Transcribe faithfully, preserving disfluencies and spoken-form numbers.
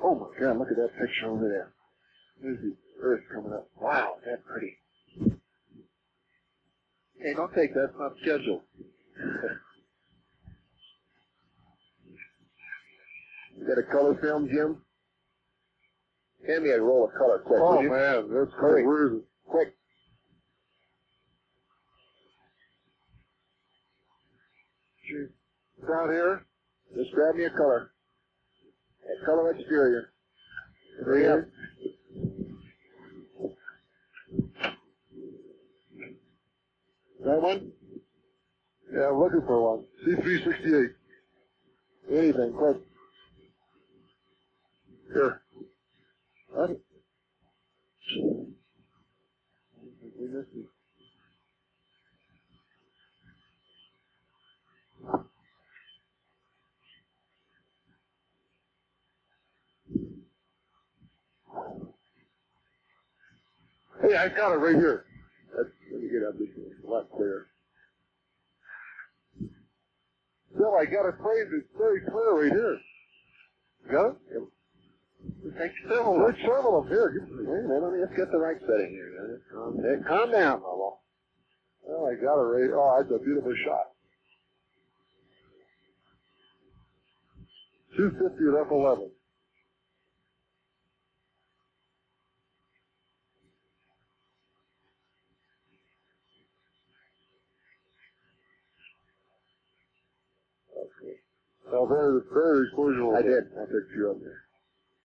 Oh my God, look at that picture over there. There's the earth coming up. Wow, is that pretty. Hey, don't take that. It's not scheduled. You got a color film, Jim? Hand me a roll of color quick. Oh, will you? man, that's Hurry. great. Where is it? Quick. Gee, down here? Just grab me a color. A color exterior. Hurry up. That one? Yeah, I'm looking for one. C three sixty-eight. Anything, quick. Here. What? We missed it. Hey, I got it right here. Let's, let me get up this left clear. Bill, I got it framed. It's very clear right here. You got it? Yep. Take several. There's several of them here. Give it to me. Wait a minute, let me just get the right setting here. Now. Calm, hey, calm down, Bubba. Well, I got it right. Oh, that's a beautiful shot. two fifty at F eleven. Okay. Now, very, very exposure. I did. I picked you up there.